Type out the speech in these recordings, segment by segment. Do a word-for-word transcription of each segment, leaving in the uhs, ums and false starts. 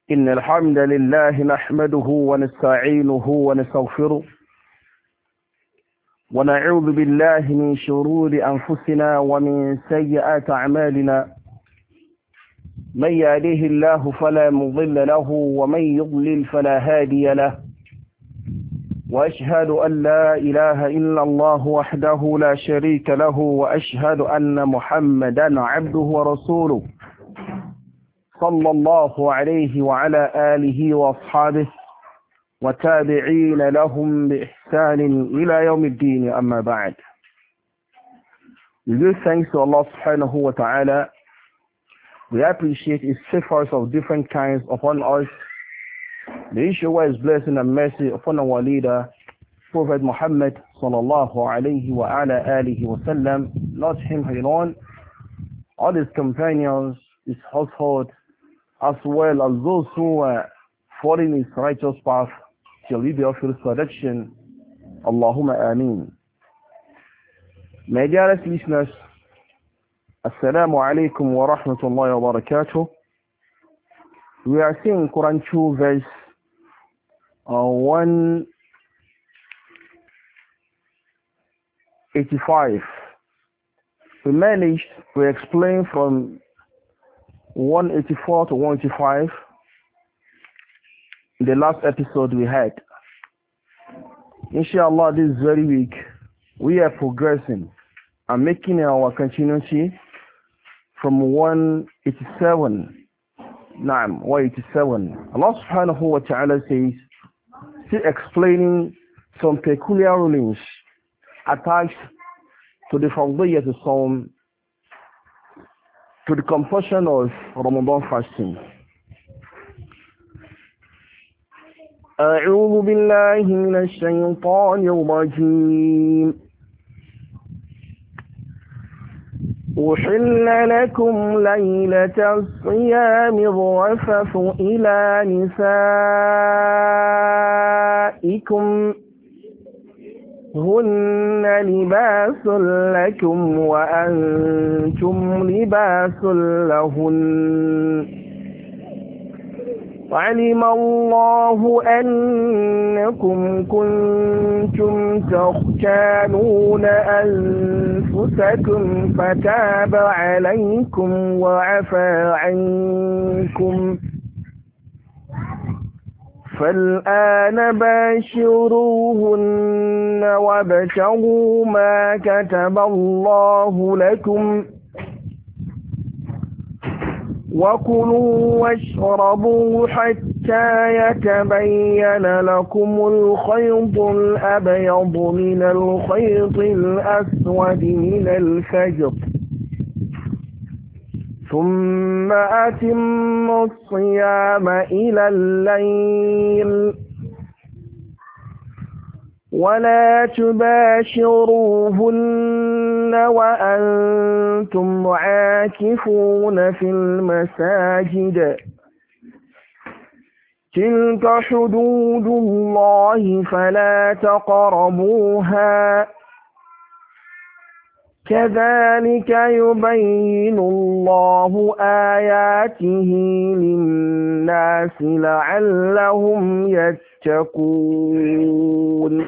إن الحمد لله نحمده ونستعينه ونستغفره ونعوذ بالله من شرور أنفسنا ومن سيئات أعمالنا. من يهده الله فلا مضل له ومن يضلل فلا هادي له، وأشهد أن لا إله إلا الله وحده لا شريك له، وأشهد أن محمدا عبده ورسوله صلى الله عليه وعلى آله وأصحابه وتابعين لهم بإحسان إلى يوم الدين. أما بعد. We give thanks to Allah subhanahu wa ta'ala. We appreciate His favors of different kinds upon us. The issue His blessing and mercy upon our leader, Prophet Muhammad sallallahu alayhi wa ala alihi wa sallam, not him alone, all his companions, his household, as well as those who are following his righteous path till we be of his protection. Allahumma ameen. My dearest listeners, Assalamu alaikum wa rahmatullahi wa barakatuh. We are seeing Quran two verse uh, one eighty-five. We managed to explain from one eighty-four to one eighty-five in the last episode we had. Inshallah, this very week we are progressing and making our continuity from one eighty-seven. Naam, one eighty-seven. Allah subhanahu wa ta'ala says, still explaining some peculiar rulings attached to the Fardiyat al-Sawm, to the compulsion of Ramadan fasting. أعوذ بالله من الشيطان الرجيم. أحل لكم ليلة الصيام الرفث إلى نسائكم هن لباس لكم وأنتم لباس لهن وعلم الله أنكم كنتم تختانون أنفسكم فتاب عليكم وعفى عنكم فالآن باشروهن وابتغوا ما كتب الله لكم وكلوا واشربوا حتى يتبين لكم الخيط الأبيض من الخيط الأسود من الفجر ثم أتموا الصيام إلى الليل ولا تباشروهن وأنتم عاكفون في المساجد تلك حدود الله فلا تقربوها كذلك يبين الله آياته للناس لعلهم يتقون.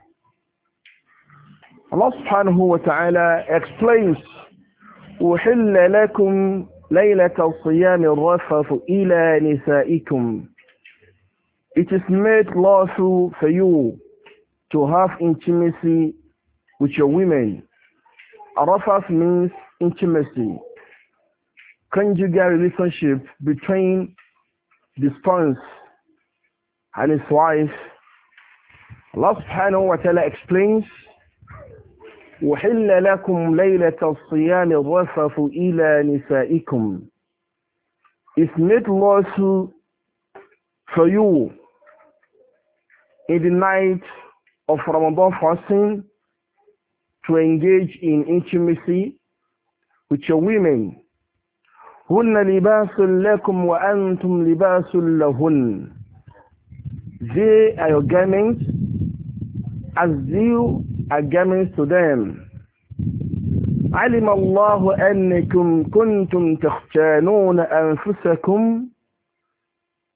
Allah subhanahu wa ta'ala explains, أُحِلَّ لَكُمْ لَيْلَةَ الصِّيَامِ الرَّفَثُ إِلَى نِسَائِكُمْ. It is made lawful for you to have intimacy with your women. Arafat means intimacy, conjugal relationship between the spouse and his wife. Allah subhanahu wa ta'ala explains, وَحِلَّ لَكُمْ لَيْلَةَ الصِّيَامِ الرَّفَثُ إِلَى نِسَائِكُمْ. It's made lawful for you in the night of Ramadan fasting to engage in intimacy with your women. هُنَّ لِبَاسٌ لَكُمْ وَأَنْتُمْ لِبَاسٌ لَهُنَّ. They are your garments as you are garments to them. علم الله أنكم كنتم تختانون أنفسكم.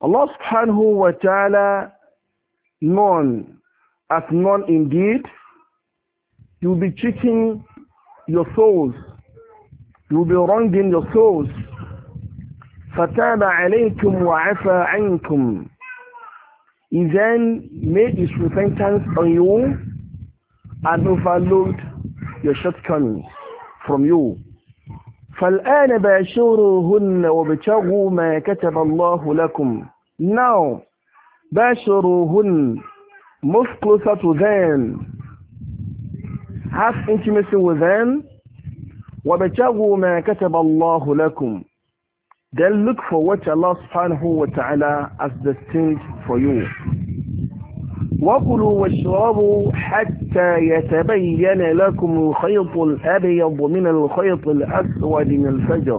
Allah subhanahu wa ta'ala, known as none indeed, you will be cheating your souls. You will be wronging your souls. فَتَابَ عَلَيْكُمْ وَعَفَى عَنْكُمْ. He then made his repentance on you and overlooked your shortcomings from you. فَالْآنَ بَاشِرُوهُنَّ وَابْتَغُوا مَا كَتَبَ اللَّهُ لَكُمْ. Now, بَاشِرُوهُنَّ, move closer to them, have intimacy with them. وَابْتَغُوا مَا كَتَبَ اللَّهُ لَكُمْ. Then look for what Allah subhanahu wa ta'ala has destined for you. وَكُلُوا وَاشْرَبُوا حَتَّى يَتَبَيَّنَ لَكُمُ الْخَيْطُ الْأَبْيَضُ مِنَ الْخَيْطِ الْأَسْوَدِ مِنَ الْفَجْرِ.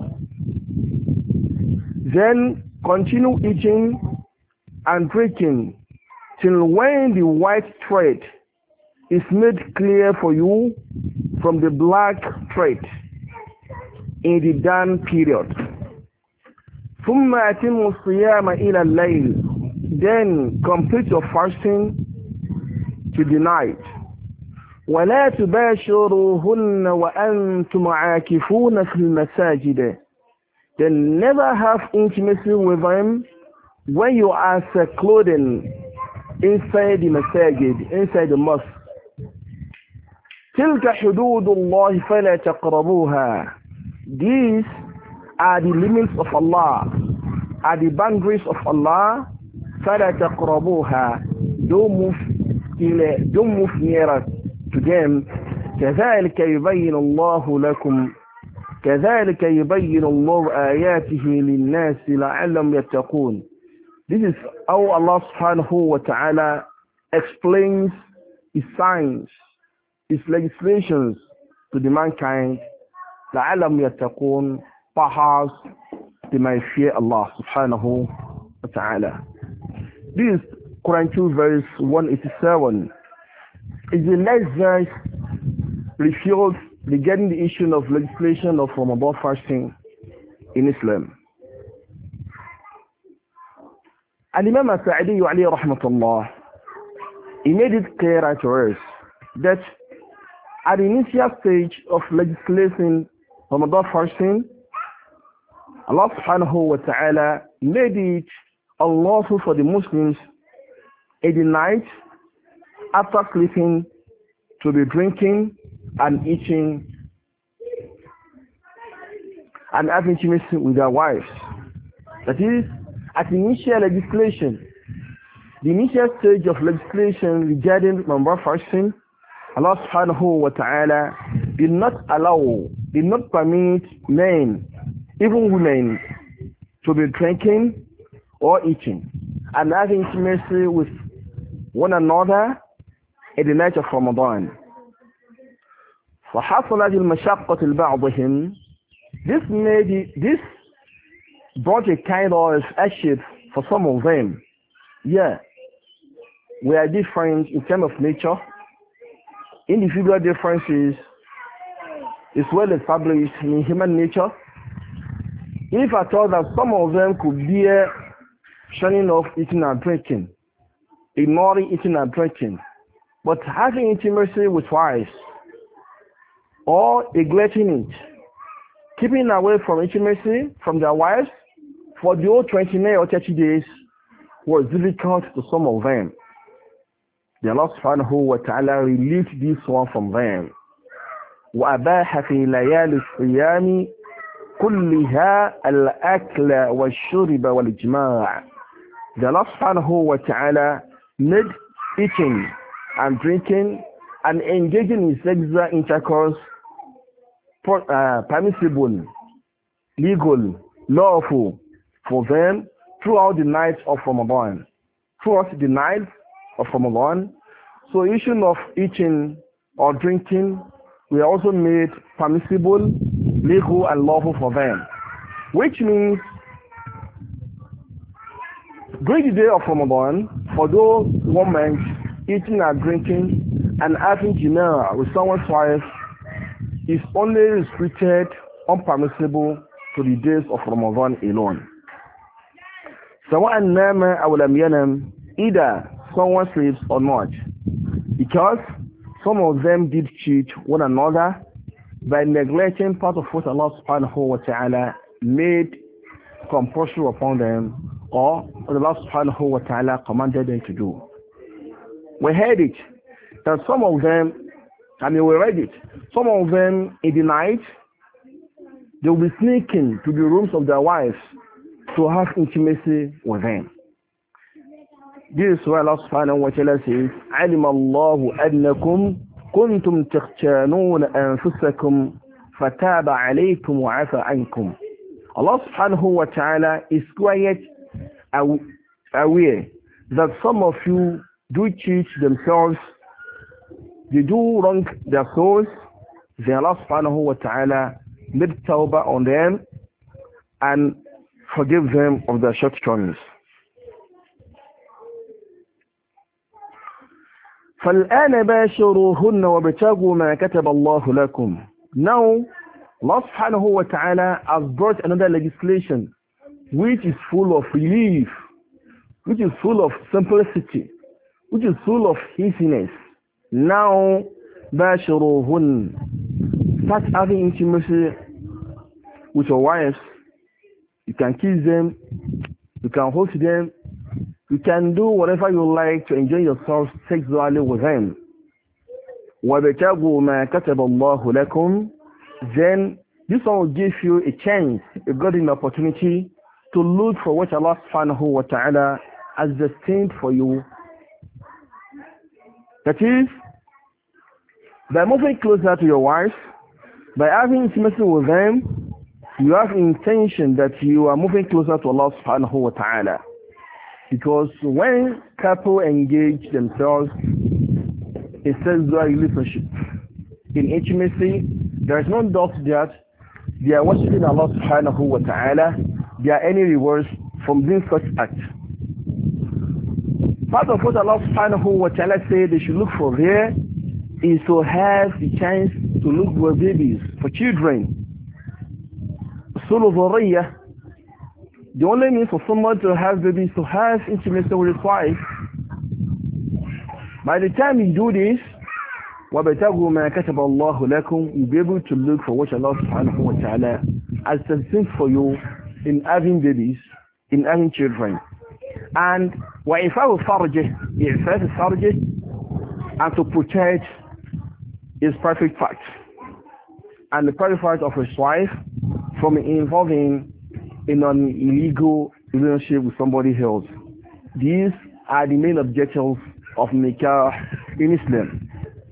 Then continue eating and drinking till when the white thread is made clear for you from the black thread in the dawn period. ثُمَّ أَتِمُّوا الصِّيَامَ إِلَى اللَّيْلِ. Then complete your fasting to the night. وَلَا تُبَاشِرُوهُنَّ وَأَنْتُمْ عَاكِفُونَ فِي الْمَسَاجِدِ. Then never have intimacy with them when you are secluded inside the masajid, inside the mosque. تِلْكَ حُدُودُ اللَّهِ فَلَا تَقْرَبُوهَا. These are the limits of Allah, are the boundaries of Allah. فَلَا تَقْرَبُوهَا. Don't move, don't move nearer to them. كَذَلِكَ يُبَيِّنُ اللَّهُ لَكُمْ كَذَلِكَ يُبَيِّنُ اللَّهُ آيَاتِهِ لِلنَّاسِ لَعَلَّهُمْ يَتَّقُونَ. This is how Allah subhanahu wa ta'ala explains His signs, His legislations to the mankind. لَعَلَّهُمْ يَتَّقُونَ. Perhaps they might fear Allah subhanahu wa ta'ala. This is Quran two verse one eighty-seven. Is the next verse refutes regarding the issue of legislation of Ramadan fasting in Islam. Al-Imam As-Sa'di alayhi rahmatullah, he made it clear to us that at the initial stage of legislating Ramadan fasting, Allah subhanahu wa ta'ala made it unlawful for the Muslims in the night after sleeping to be drinking and eating and having intimacy with their wives. That is, at the initial legislation, the initial stage of legislation regarding Ramadan fasting, Allah subhanahu wa ta'ala did not allow, did not permit men, even women, to be drinking or eating and having intimacy with one another in the night of Ramadan. فحصلت المشقة لبعضهم. This made it, this brought a kind of hardship for some of them. Yeah, we are different in terms of nature. Individual differences is well established in human nature. If I thought that some of them could bear shunning off eating and drinking, ignoring eating and drinking, but having intimacy with wives, or neglecting it, keeping away from intimacy from their wives for the whole twenty-nine or thirty days was difficult to some of them. The Allah subhanahu wa ta'ala relieved this one from them. وَأَبَاحَ فِي لَيَالِ الصِّيَامِ كُلِّهَا الْأَكْلَ وَالشُّرْبَ وَالْجِمَاعَ. The Allah subhanahu wa ta'ala made eating and drinking and engaging in sexual intercourse uh, permissible, legal, lawful for them throughout the night of Ramadan. Throughout the night of Ramadan. So issue of eating or drinking we also made permissible, legal and lawful for them. Which means during the day of Ramadan, for those women eating and drinking and having dinner with someone's wife is only restricted, unpermissible to the days of Ramadan alone. سواء نام أو لم ينم, either someone sleeps or not, because some of them did cheat one another by neglecting part of what Allah subhanahu wa ta'ala made compulsory upon them, or what Allah subhanahu wa ta'ala commanded them to do. We heard it, that some of them, I mean we read it, some of them in the night, they will be sneaking to the rooms of their wives to have intimacy with them. This is why Allah subhanahu wa ta'ala says, عَلِمَ اللَّهُ أَنَّكُمْ كُنْتُمْ تَخْتَانُونَ أَنفُسَكُمْ فَتَابَ عَلَيْكُمْ وَعَفَى عَنْكُمْ. Allah subhanahu wa ta'ala is quite aware that some of you do cheat themselves, they do wrong their souls. Then Allah subhanahu wa ta'ala made tawbah on them and forgive them of their shortcomings. فَالْآنَ بَاشِرُوهُنَّ وَابْتَغُوا مَا كَتَبَ اللَّهُ لَكُمْ. Now, Allah subhanahu wa ta'ala has brought another legislation which is full of relief, which is full of simplicity, which is full of easiness. Now, بَاشِرُوهُنَّ. Start having intimacy with your wives. You can kiss them, you can hold them, you can do whatever you like to enjoy yourself sexually with them. وَابْتَغُوا مَا كَتَبَ اللَّهُ لَكُمْ. Then this one will give you a chance, a golden opportunity to look for what Allah subhanahu wa ta'ala has destined for you. That is, by moving closer to your wife, by having intimacy with them, you have intention that you are moving closer to Allah subhanahu wa ta'ala. Because when couple engage themselves in sexual relationship, in intimacy, there is no doubt that they are worshiping Allah subhanahu wa ta'ala. There are any rewards from doing such act. Part of what Allah subhanahu wa ta'ala said they should look for there is to have the chance to look for babies, for children. The only means for someone to have babies is to have intimacy with his wife. By the time you do this, وَبَتَغُوا مَا كَتَبَ اللَّهُ لَكُمْ, you'll be able to look for what Allah subhanahu wa ta'ala has destined for you in having babies, in having children. And وَإِفَاءُ فَرْجِهِ, إِعْفَاءُ فَرْجِهِ, and to protect his private parts and the private part of his wife from involving in an illegal relationship with somebody else. These are the main objectives of nikah in Islam.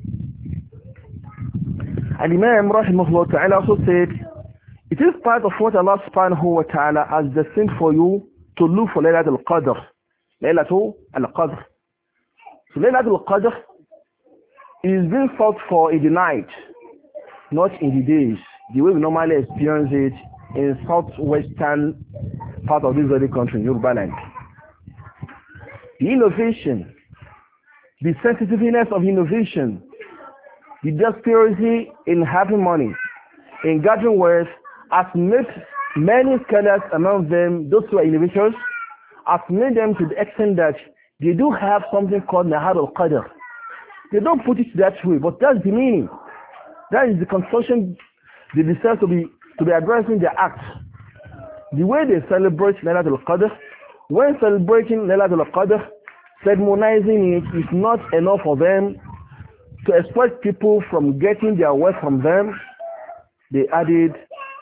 And Imam Rahimahullah Ta'ala also said, it is part of what Allah subhanahu wa ta'ala has destined for you to look for Laylatul Qadr. Laylatul Qadr. So Laylatul Qadr is being sought for in the night, not in the days, the way we normally experience it in southwestern part of this very country, Yoruba land. The innovation, the sensitiveness of innovation, the desperation in having money, in gathering wealth, has made many scholars among them, those who are innovators, has made them to the extent that they do have something called Nahar al-Qadr. They don't put it that way, but that's the meaning. That is the construction they decide to be to be addressing their acts. The way they celebrate Laylatul Qadr, when celebrating Laylatul Qadr, ceremonizing it is not enough for them to exploit people from getting their wealth from them. They added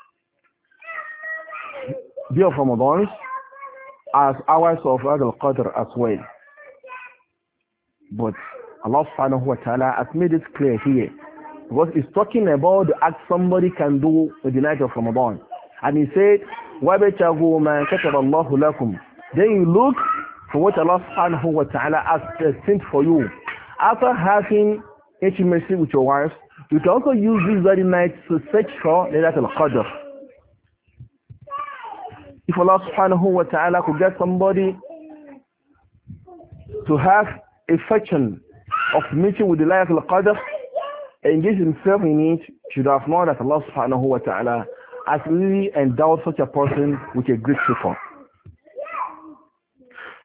Day of Ramadan as hours of Laylatul Qadr as well. But Allah subhanahu wa ta'ala has made it clear here, because it's talking about the act somebody can do in the night of Ramadan. And he said, وَابْتَغُوا مَا كَتَبَ اللَّهُ لَكُمْ. Then you look for what Allah subhanahu wa ta'ala has destined for you. After having intimacy with your wife, you can also use this very night to search for Laylatul Qadr. If Allah subhanahu wa ta'ala could get somebody to have a fortune of meeting with the Laylatul Qadr, engage himself in it, should have known that Allah subhanahu wa ta'ala has really endowed such a person with a great favor.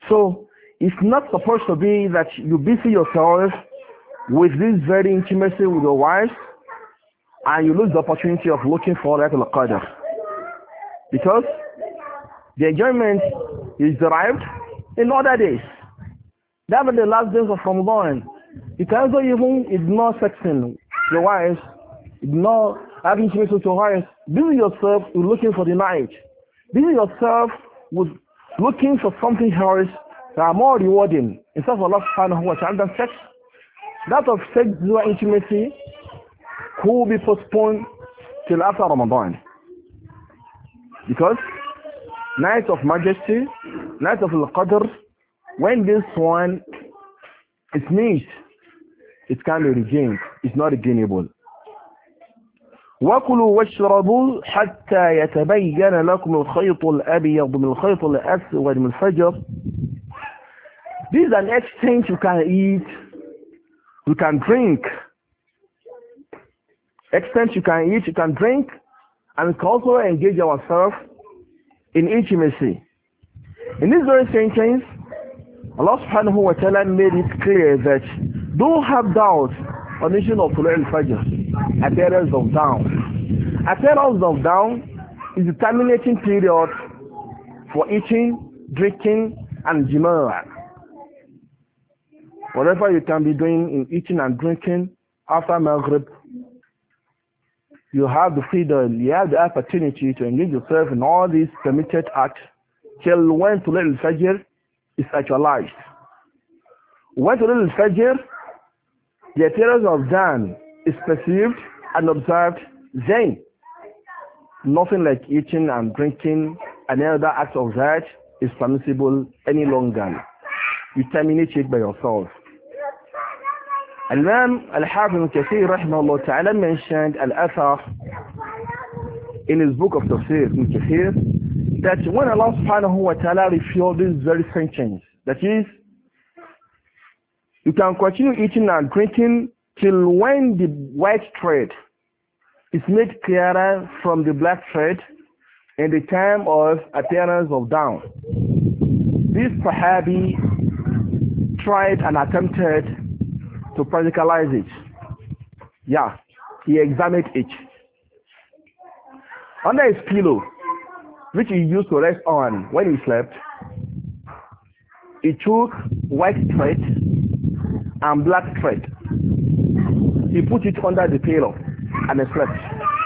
So it's not supposed to be that you busy yourself with this very intimacy with your wife and you lose the opportunity of looking for Laylatul Qadr. Because the enjoyment is derived in other days. That are the last days of Ramadan. You can also even ignore sexing your wife, ignore having intimacy with your wife. Busy yourself with looking for the night. Busy yourself with looking for something else that are more rewarding instead of Allah subhanahu wa ta'ala than sex. That of sexual intimacy could be postponed till after Ramadan. Because night of majesty, night of al-Qadr, when this one is missed, it can be regained. It's not regainable. وَكُلُوا وَاشْرَبُوا حَتَّى يَتَبَيَّنَ لَكُمُ الْخَيْطُ الْأَبْيَضُ مِنَ الْخَيْطِ الْأَسْوَدِ مِنَ الْفَجْرِ. This is an extent you can eat, you can drink. Extent you can eat, you can drink, and we can also engage ourselves in intimacy. In this very sentence, Allah subhanahu wa ta'ala made it clear that don't have doubt on the issue of Tulul al-Fajr, appearance of dawn. Appearance of dawn is the terminating period for eating, drinking, and jimara. Whatever you can be doing in eating and drinking after Maghrib, you have the freedom, you have the opportunity to engage yourself in all these permitted acts till when Tulul al-Fajr is actualized. When Tulul al-Fajr, the appearance of dawn is perceived and observed, then nothing like eating and drinking and any other act of that is permissible any longer. You terminate it by yourself. Al-Imam Al-Hafiz Ibn Kathir rahimahullah ta'ala mentioned Al-Athar in his book of Tafsir Ibn Kathir that when Allah subhanahu wa ta'ala revealed this very sentence, that is, you can continue eating and drinking till when the white thread is made clearer from the black thread in the time of appearance of dawn. This Sahabi tried and attempted to practicalize it. Yeah, he examined it. Under his pillow, which he used to rest on when he slept, he took white thread and black thread. He put it under the pillow and he slept.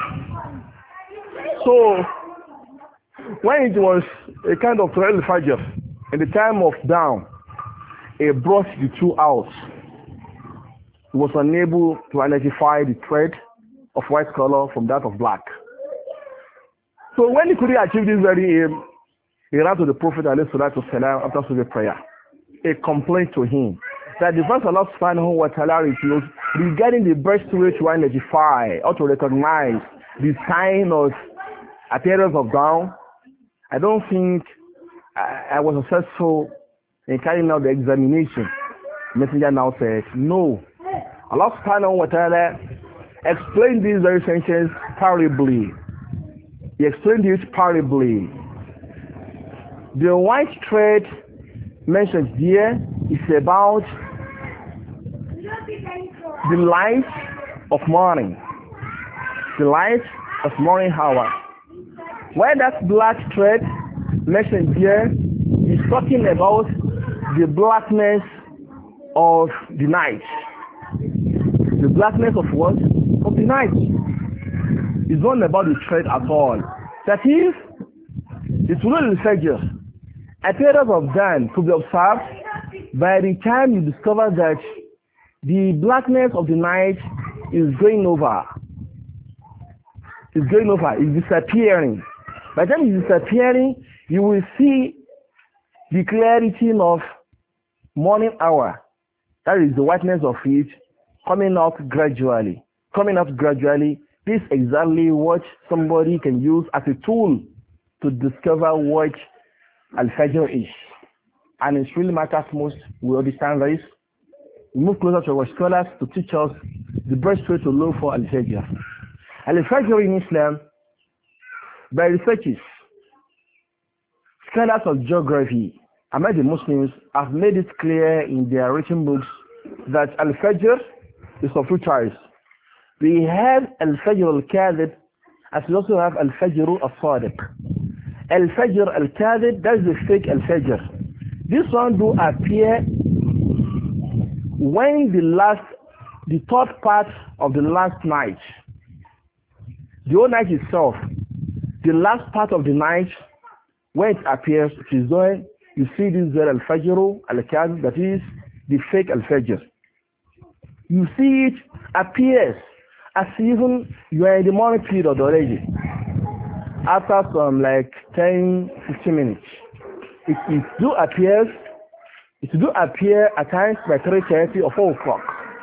So, when it was a kind of Tulul al-Fajr, in the time of dawn, he brought the two out. He was unable to identify the thread of white color from that of black. So when he couldn't achieve this very aim, he ran to the Prophet ﷺ after Sunday prayer. He complained to him that the verse Allah subhanahu wa ta'ala reveals regarding the best way to identify or to recognize the sign of appearance of dawn. I don't think I, I was successful in carrying out the examination. The messenger now said, no. Allah subhanahu wa ta'ala explained this very sentence parably. He explained it parably. The white thread mentioned here is about the light of morning. The light of morning hour. While that black thread mentioned here is talking about the blackness of the night. The blackness of what? Of the night. It's not about the thread at all. That is, the Tulul al-Fajr, appearance of dawn could be observed by the time you discover that the blackness of the night is going over. It's going over, it's disappearing. By the time it's disappearing, you will see the clarity of morning hour. That is the whiteness of it coming out gradually. Coming out gradually. This is exactly what somebody can use as a tool to discover what Al-Fajr is. And it really matters most. We understand this. We move closer to our scholars to teach us the best way to look for Al-Fajr. Al-Fajr in Islam, by researches, scholars of geography, among the Muslims have made it clear in their written books that Al-Fajr is of two types. We have Al-Fajr Al-Kadhib, as we also have Al-Fajr Al-Sadiq. Al-Fajr Al-Kadhib, that is the fake Al-Fajr. This one do appear when the last, the third part of the last night, the whole night itself, the last part of the night, when it appears, it is when you see this Al-Fajr Al-Kadhib, that is the fake Al-Fajr. You see it appears as even you are in the morning period already. After some like ten, fifteen minutes, it, it do appears, it do appear at times by three thirty or four o'clock.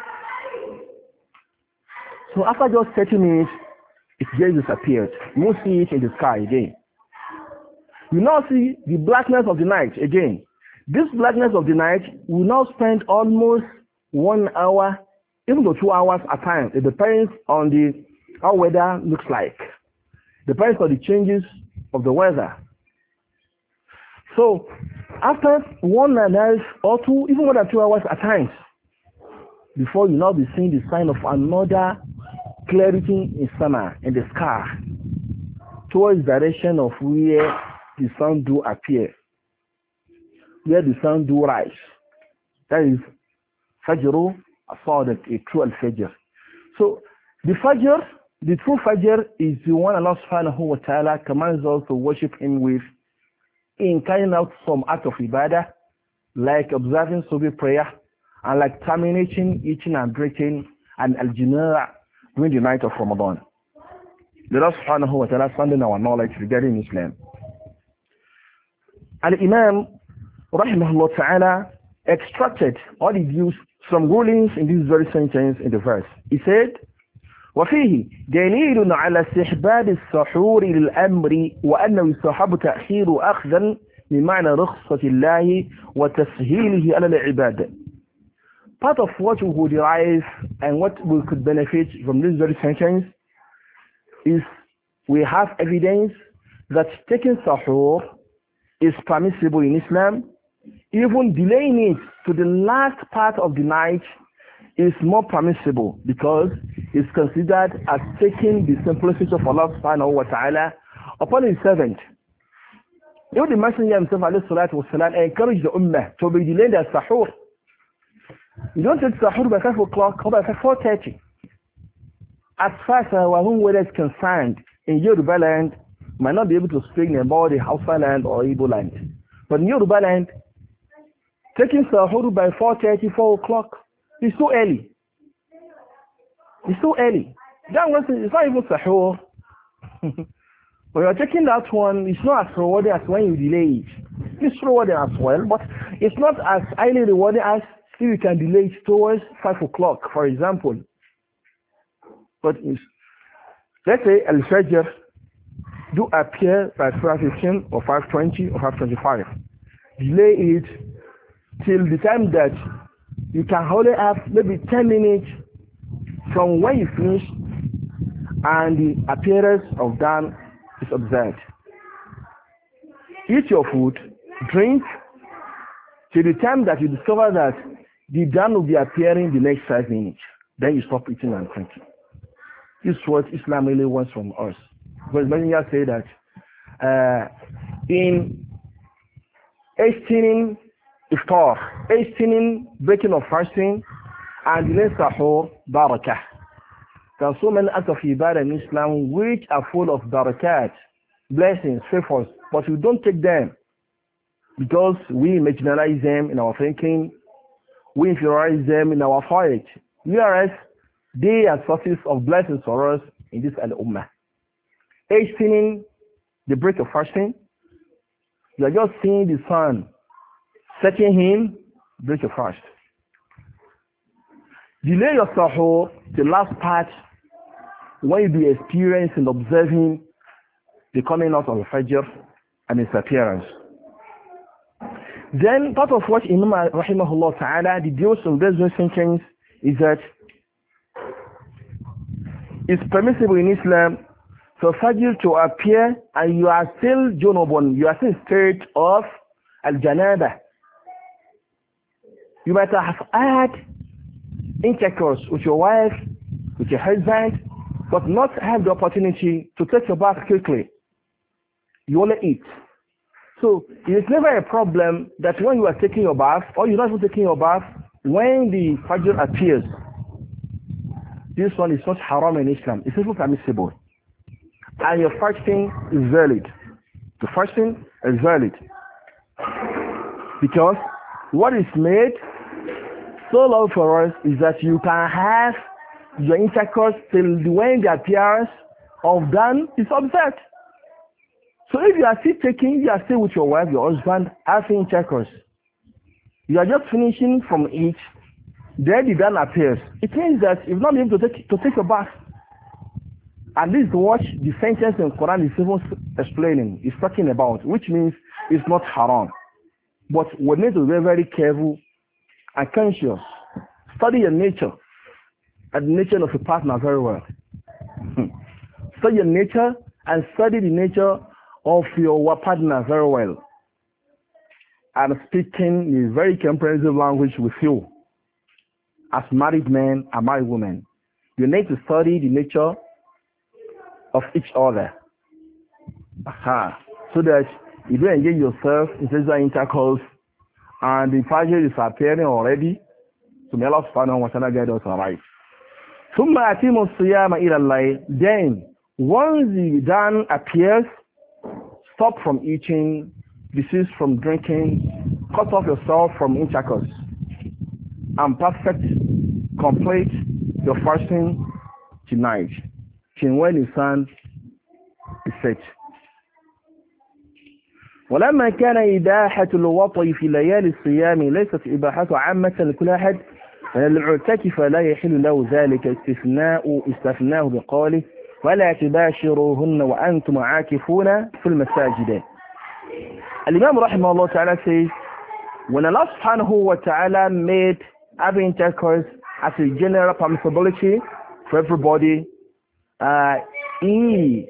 So after just thirty minutes, it just disappeared. You won't see it in the sky again. You now see the blackness of the night again. This blackness of the night will now spend almost one hour, even though two hours at times. It depends on the how weather looks like. Depends on the changes of the weather. So after one and a half or two, even more than two hours at times, before you now be seeing the sign of another clarity in summer in the sky towards the direction of where the sun do appear, where the sun do rise. That is Fajr As-Sadiq, a true Al-Fajr. So the Fajr, the true Fajr is the one Allah subhanahu wa ta'ala commands us to worship Him with in carrying out some act of ibadah, like observing Subhi prayer, and like terminating eating and drinking and al-jinaa during the night of Ramadan. Let us subhanahu wa ta'ala expanding our knowledge regarding Islam. Al-Imam rahimahullah ta'ala extracted all the views, some rulings in this very sentence in the verse. He said, وفيه دليل على استحباب السحور للأمر وأنه يستحب تأخير أخذا بمعنى رخصة الله وتسهيله على العباد. Part of what we would derive and what we could benefit from this very sentence is we have evidence that taking sahur is permissible in Islam. Even delaying it to the last part of the night is more permissible because it's considered as taking the simplicity of Allah subhanahu wa ta'ala upon His servant. Even the Messenger himself alayhi salatu wa salam encouraged the ummah to be delaying their sahur. You don't take sahur by five o'clock or by four thirty. As far as our own weather is concerned, in Yoruba land, might not be able to speak about the Hausa land or Igbo land. But in Yoruba land, taking sahur by four thirty, four o'clock, it's too early. It's too early. That one, it's not even sahur. When you're taking that one, it's not as rewarding as when you delay it. It's rewarding as well, but it's not as highly rewarding as if you can delay it towards five o'clock, for example. But let's say Al-Fajr do appear by five fifteen or five twenty or five twenty-five. Delay it till the time that you can only have maybe ten minutes from when you finish and the appearance of dawn is observed. Eat your food, drink, till the time that you discover that the dawn will be appearing the next five minutes. Then you stop eating and drinking. This is what Islam really wants from us. Because Messenger say that uh, in hastening iftar, hastening breaking of fasting, and delaying sahur, barakah. There are so many acts of ibadah in Islam which are full of barakat, blessings, favors, but we don't take them because we marginalize them in our thinking, we inferiorize them in our fight, whereas they are sources of blessings for us in this al-ummah. Hastening the break of fasting, you are just seeing the sun setting in, break your fast. Delay your sahur, the last part, when you be experiencing, observing the coming out of the Fajr and its appearance. Then part of what Imam Rahimahullah Ta'ala, the deals of these sentence is that it's permissible in Islam for Fajr to appear and you are still junubun, you are still state of al-janaba. You might have had intercourse with your wife, with your husband, but not have the opportunity to take your bath quickly. You only eat. So it is never a problem that when you are taking your bath, or you're not even taking your bath, when the Fajr appears, this one is not haram in Islam. It's even permissible. And your fasting is valid. The fasting is valid. Because what is made so low for us is that you can have your intercourse till when the appearance of dawn is observed. So if you are still taking, you are still with your wife, your husband, having intercourse, you are just finishing from it, then the dawn appears. It means that you've not been able to take, to take a bath. And this is what the sentence in Quran is even explaining, is talking about, which means it's not haram. But we need to be very careful and conscious. Study your nature and the nature of a partner very well. Study your nature and study the nature of your partner very well. And speaking in very comprehensive language with you, as married men and married women, you need to study the nature of each other. Aha. So that you don't engage yourself in sexual intercourse and the Fajr is appearing already. So may Allah subhanahu wa ta'ala guide us alright. ثُمَّ أَتِمُوا الصِّيَامَ إِلَى اللَّيْلِ. Then, once the dawn appears, stop from eating, desist from drinking, cut off yourself from intercourse, and perfect, complete your fasting tonight, till when the sun is set. ولما كان إباحة الوطي في ليالي الصيام ليست إباحة عامة لكل أحد، فالمعتكف لا يحل له ذلك استثناء استثناه بقوله ولا تباشروهن وأنتم عاكفون في المساجد. Al-Imam rahimahullah ta'ala says, when Allah subhanahu wa ta'ala made having intercourse as a general permissibility for everybody, uh, he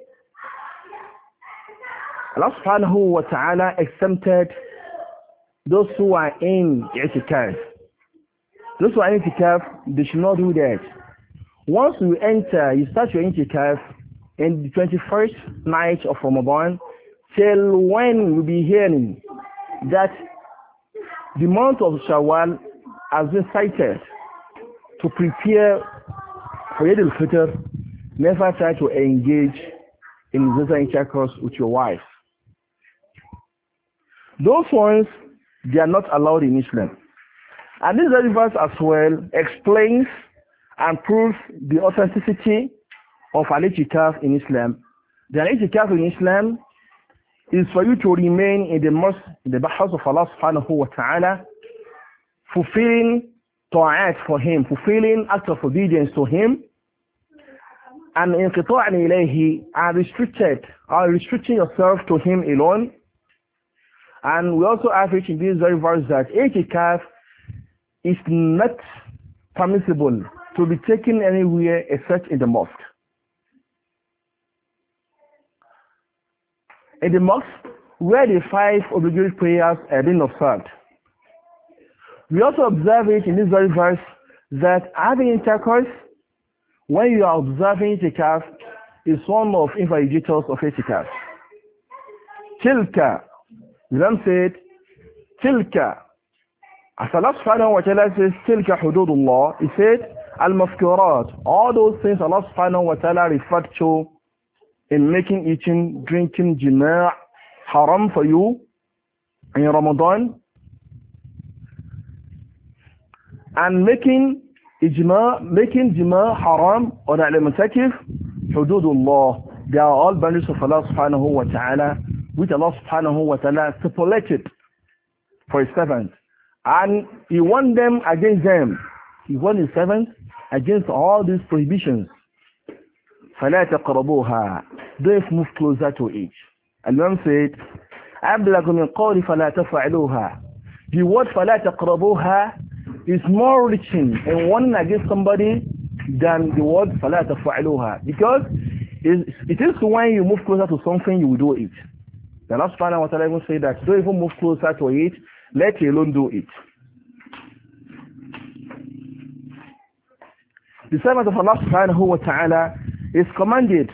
Allah subhanahu wa ta'ala exempted those who are in i'tikaf. Those who are in i'tikaf, they should not do that. Once you enter, you start your i'tikaf in the twenty-first night of Ramadan, till when you'll be hearing that the month of Shawwal has been cited to prepare for Eid al-Fitr, never try to engage in sexual intercourse with your wife. Those ones, they are not allowed in Islam. And this very verse as well explains and proves the authenticity of al-i'tikaf in Islam. The al-i'tikaf in Islam is for you to remain in the mosque, in the house of Allah subhanahu wa ta'ala, fulfilling ta'at for Him, fulfilling acts of obedience to Him, and inqita'an ilayhi, and restricted, or restricting yourself to Him alone. And we also have it in this very verse that i'tikaf is not permissible to be taken anywhere except in the mosque. In the mosque, where the five obligatory prayers are being observed. We also observe it in this very verse that having intercourse, when you are observing i'tikaf, is one of invalidators of i'tikaf. Tilka, Islam said, Tilka. As Allah subhanahu wa ta'ala says, Tilka hududullah, He said, Al-Mafkurat, all those things Allah subhanahu wa ta'ala referred to in making, eating, drinking, jima' haram for you in Ramadan, and making ijma, making jima' haram on al-mutakif, hududullah, they are all boundaries of Allah subhanahu wa ta'ala, which Allah subhanahu wa ta'ala stipulated for His servants. And He warned them against them. He warned His servants against all these prohibitions. فَلَا تَقْرَبُوهَا. Don't move closer to it. Al-Imam said, أَبْلَغُ مِنْ قَوْلِ فَلَا تَفْعَلُوهَا. The word فَلَا تَقْرَبُوهَا is more reaching and warning against somebody than the word فَلَا تَفْعَلُوهَا. Because it is when you move closer to something, you will do it. The Allah subhanahu wa ta'ala even say that don't even move closer to it, let alone do it. The servant of Allah subhanahu wa ta'ala is commanded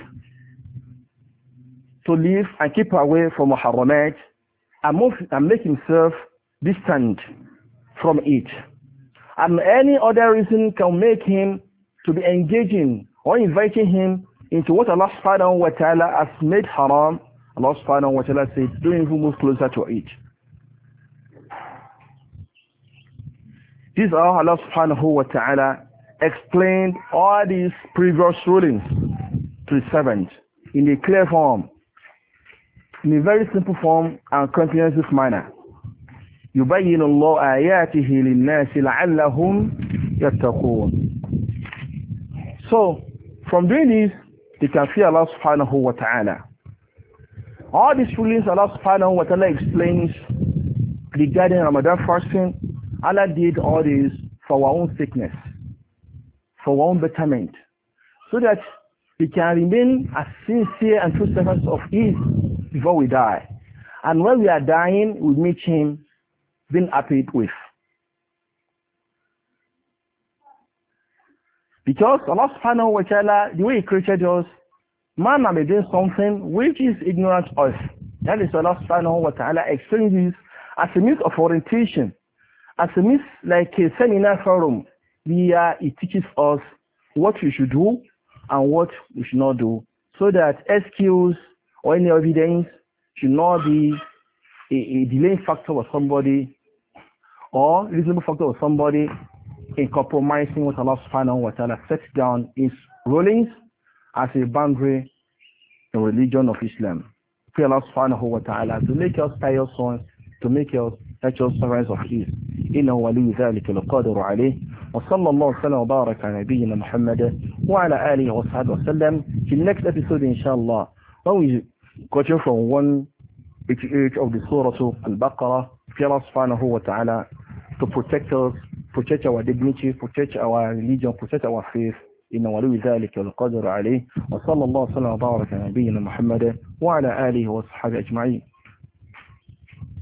to live and keep away from muharramat and, move, and make himself distant from it. And any other reason can make him to be engaging or inviting him into what Allah subhanahu wa ta'ala has made haram. Allah subhanahu wa ta'ala says, don't even move closer to it. This is how Allah subhanahu wa ta'ala explained all these previous rulings to the servant in a clear form, in a very simple form and comprehensive manner. يُبَيِّنُ اللَّهُ آيَاتِهِ لِلنَّاسِ لَعَلَّهُمْ يَتَّقُونَ. So, from doing this, they can fear Allah subhanahu wa ta'ala. All these rulings Allah subhanahu wa ta'ala explains regarding Ramadan fasting. Allah did all this for our own sickness, for our own betterment, so that we can remain as sincere and true servants of His before we die. And when we are dying, we meet Him being happy with. Because Allah subhanahu wa ta'ala, the way He created us, man may be doing something which is ignorant of. That is Allah subhanahu wa ta'ala explains this as a means of orientation, as a means like a seminar forum, where He teaches us what we should do and what we should not do, so that excuse or any evidence should not be a, a delaying factor for somebody or reasonable factor for somebody in compromising what Allah subhanahu wa ta'ala sets down His rulings as a boundary in religion of Islam. Pray Allah subhanahu wa ta'ala to make us pious ones, to make us righteous servants of His. إنه ولي ذلك القادر عليه وصلى الله وسلم وبارك على نبينا محمد وعلى آله وصحبه وسلم. In the next episode, inshallah, when we continue from one eighty-eight of the Surah Al-Baqarah, pray Allah subhanahu wa ta'ala to protect us, protect our dignity, protect our religion, protect our faith. إنه ولي ذلك القادر عليه وصلى الله وسلم وبارك على نبينا محمد وعلى آله وصحبه أجمعين.